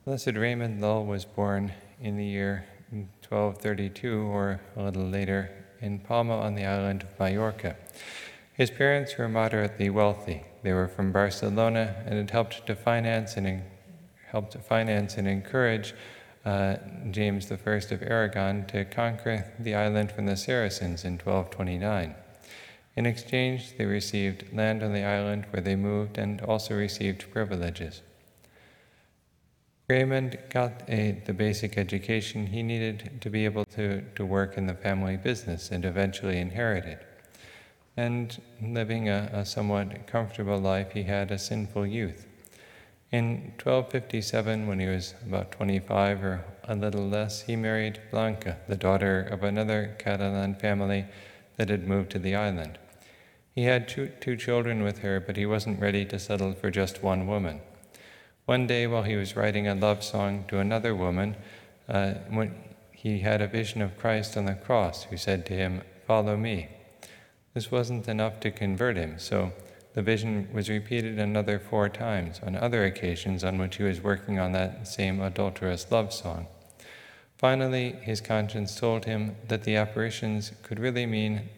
Blessed Raymond Lull was born in the year 1232, or a little later, in Palma on the island of Majorca. His parents were moderately wealthy. They were from Barcelona and had helped to finance and encourage James I of Aragon to conquer the island from the Saracens in 1229. In exchange, they received land on the island where they moved and also received privileges. Raymond got the basic education he needed to be able to work in the family business and eventually inherit it. And living a somewhat comfortable life, he had a sinful youth. In 1257, when he was about 25 or a little less, he married Blanca, the daughter of another Catalan family that had moved to the island. He had two children with her, but he wasn't ready to settle for just one woman. One day, while he was writing a love song to another woman, when he had a vision of Christ on the cross, who said to him, "Follow me." This wasn't enough to convert him, so the vision was repeated another 4 times on other occasions on which he was working on that same adulterous love song. Finally, his conscience told him that the apparitions could only mean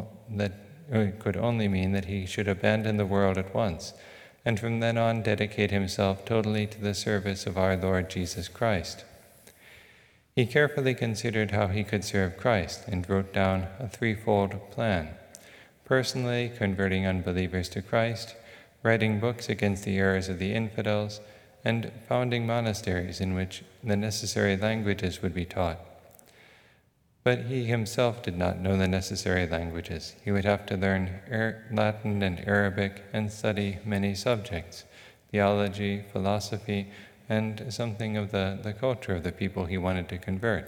that he should abandon the world at once, and from then on dedicate himself totally to the service of our Lord Jesus Christ. He carefully considered how he could serve Christ and wrote down a 3-fold plan: personally converting unbelievers to Christ, writing books against the errors of the infidels, and founding monasteries in which the necessary languages would be taught. But he himself did not know the necessary languages. He would have to learn Latin and Arabic and study many subjects: theology, philosophy, and something of the culture of the people he wanted to convert.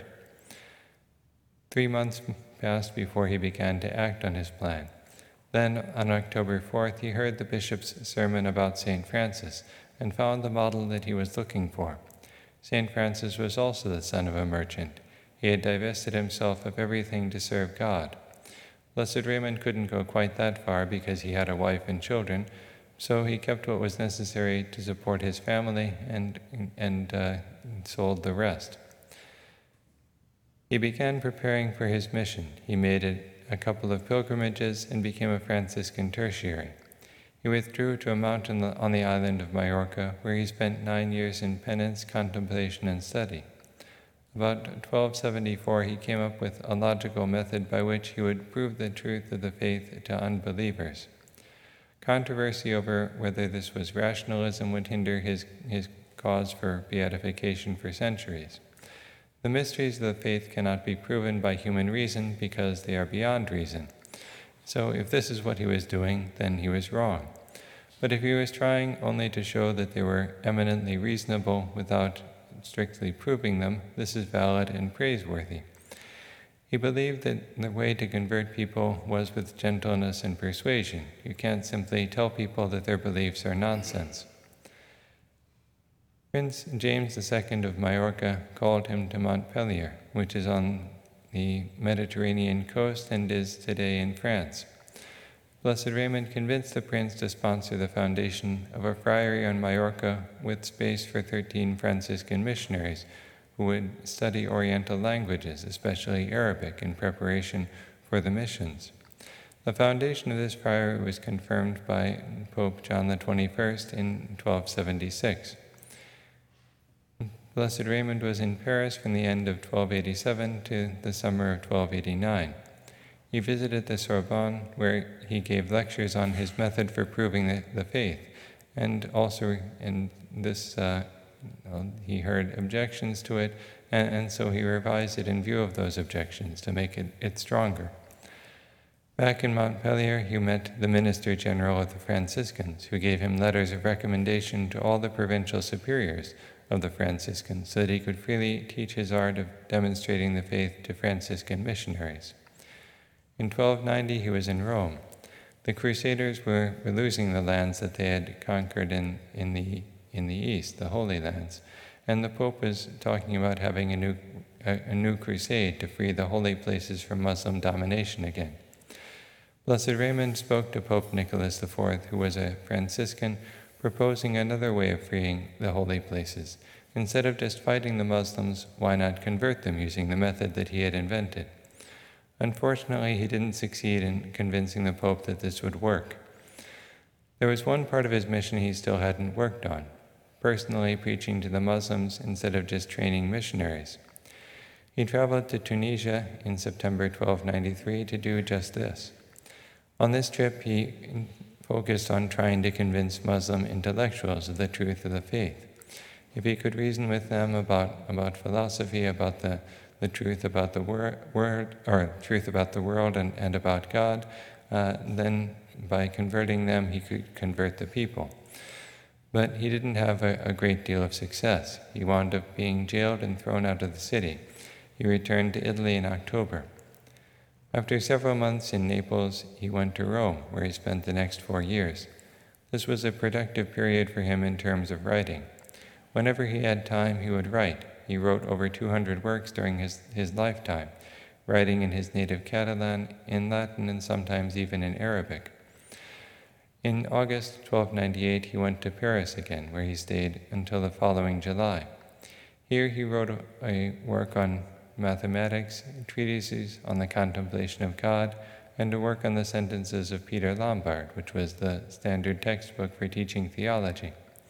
3 months passed before he began to act on his plan. Then, on October 4th, he heard the bishop's sermon about St. Francis and found the model that he was looking for. St. Francis was also the son of a merchant. He had divested himself of everything to serve God. Blessed Raymond couldn't go quite that far because he had a wife and children, so he kept what was necessary to support his family and sold the rest. He began preparing for his mission. He made a couple of pilgrimages and became a Franciscan tertiary. He withdrew to a mountain on the island of Majorca, where he spent 9 years in penance, contemplation, and study. About 1274, he came up with a logical method by which he would prove the truth of the faith to unbelievers. Controversy over whether this was rationalism would hinder his cause for beatification for centuries. The mysteries of the faith cannot be proven by human reason because they are beyond reason. So if this is what he was doing, then he was wrong. But if he was trying only to show that they were eminently reasonable without strictly proving them, this is valid and praiseworthy. He believed that the way to convert people was with gentleness and persuasion. You can't simply tell people that their beliefs are nonsense. Prince James II of Majorca called him to Montpellier, which is on the Mediterranean coast and is today in France. Blessed Raymond convinced the prince to sponsor the foundation of a friary on Majorca with space for 13 Franciscan missionaries who would study Oriental languages, especially Arabic, in preparation for the missions. The foundation of this friary was confirmed by Pope John XXI in 1276. Blessed Raymond was in Paris from the end of 1287 to the summer of 1289. He visited the Sorbonne, where he gave lectures on his method for proving the faith, and also in this he heard objections to it, and so he revised it in view of those objections to make it stronger. Back in Montpellier, he met the Minister General of the Franciscans, who gave him letters of recommendation to all the provincial superiors of the Franciscans so that he could freely teach his art of demonstrating the faith to Franciscan missionaries. In 1290, he was in Rome. The Crusaders were losing the lands that they had conquered in the East, the Holy Lands, and the Pope was talking about having a new crusade to free the holy places from Muslim domination again. Blessed Raymond spoke to Pope Nicholas IV, who was a Franciscan, proposing another way of freeing the holy places, Instead of just fighting the Muslims, why not convert them using the method that he had invented? Unfortunately, he didn't succeed in convincing the Pope that this would work. There was one part of his mission he still hadn't worked on, personally preaching to the Muslims instead of just training missionaries. He traveled to Tunisia in September 1293 to do just this. On this trip, he focused on trying to convince Muslim intellectuals of the truth of the faith. If he could reason with them about philosophy, about the truth about the truth about the world and about God, then by converting them, he could convert the people. But he didn't have a great deal of success. He wound up being jailed and thrown out of the city. He returned to Italy in October. After several months in Naples, he went to Rome, where he spent the next 4 years. This was a productive period for him in terms of writing. Whenever he had time, he would write. He wrote over 200 works during his lifetime, writing in his native Catalan, in Latin, and sometimes even in Arabic. In August 1298, he went to Paris again, where he stayed until the following July. Here he wrote a work on mathematics, treatises on the contemplation of God, and a work on the sentences of Peter Lombard, which was the standard textbook for teaching theology.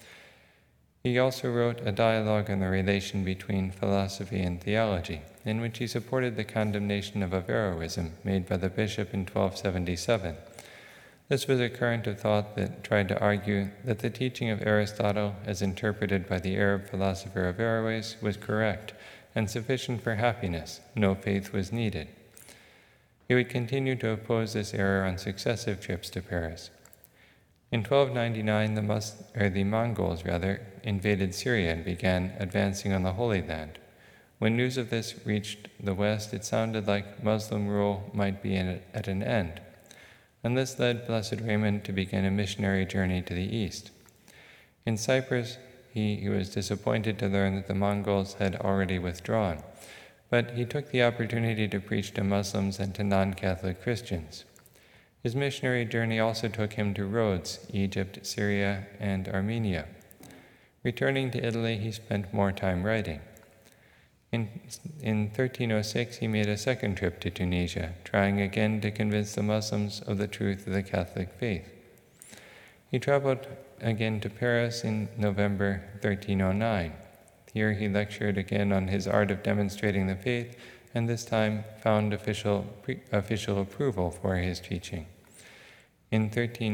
He also wrote a dialogue on the relation between philosophy and theology, in which he supported the condemnation of Averroism made by the bishop in 1277. This was a current of thought that tried to argue that the teaching of Aristotle, as interpreted by the Arab philosopher Averroes, was correct and sufficient for happiness. No faith was needed. He would continue to oppose this error on successive trips to Paris. In 1299, the Mongols invaded Syria and began advancing on the Holy Land. When news of this reached the West, it sounded like Muslim rule might be at an end, and this led Blessed Raymond to begin a missionary journey to the East. In Cyprus, he was disappointed to learn that the Mongols had already withdrawn, but he took the opportunity to preach to Muslims and to non-Catholic Christians. His missionary journey also took him to Rhodes, Egypt, Syria, and Armenia. Returning to Italy, he spent more time writing. In 1306, he made a second trip to Tunisia, trying again to convince the Muslims of the truth of the Catholic faith. He traveled again to Paris in November 1309. Here he lectured again on his art of demonstrating the faith, and this time found official approval for his teaching. In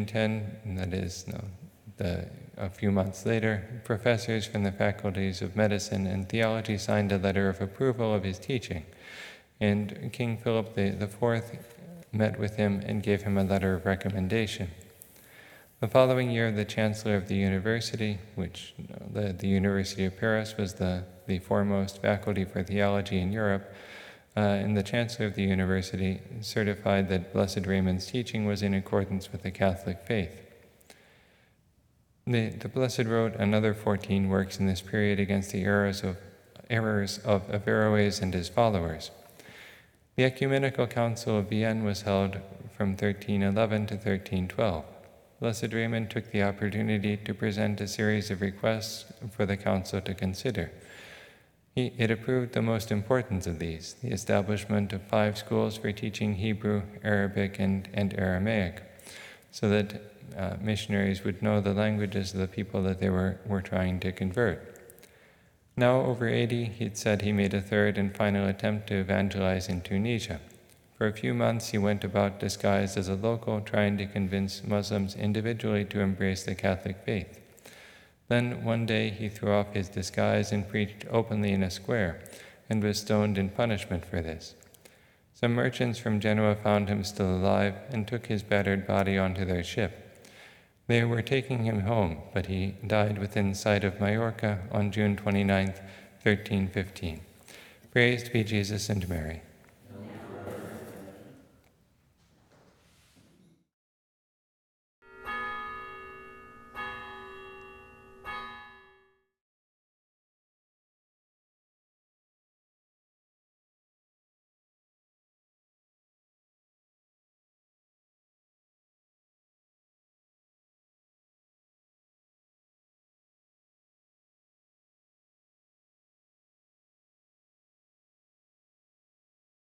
1310, a few months later, professors from the faculties of medicine and theology signed a letter of approval of his teaching, and King Philip IV met with him and gave him a letter of recommendation. The following year, the chancellor of the university, which the University of Paris was the foremost faculty for theology in Europe, and the chancellor of the university certified that Blessed Raymond's teaching was in accordance with the Catholic faith. The Blessed wrote another 14 works in this period against the errors of Averroes and his followers. The Ecumenical Council of Vienne was held from 1311 to 1312. Blessed Raymond took the opportunity to present a series of requests for the council to consider. It approved the most important of these, the establishment of 5 schools for teaching Hebrew, Arabic, and Aramaic, so that missionaries would know the languages of the people that they were trying to convert. Now over 80, he'd said he made a third and final attempt to evangelize in Tunisia. For a few months, he went about disguised as a local, trying to convince Muslims individually to embrace the Catholic faith. Then one day, he threw off his disguise and preached openly in a square, and was stoned in punishment for this. Some merchants from Genoa found him still alive and took his battered body onto their ship. They were taking him home, but he died within sight of Majorca on June 29, 1315. Praised be Jesus and Mary.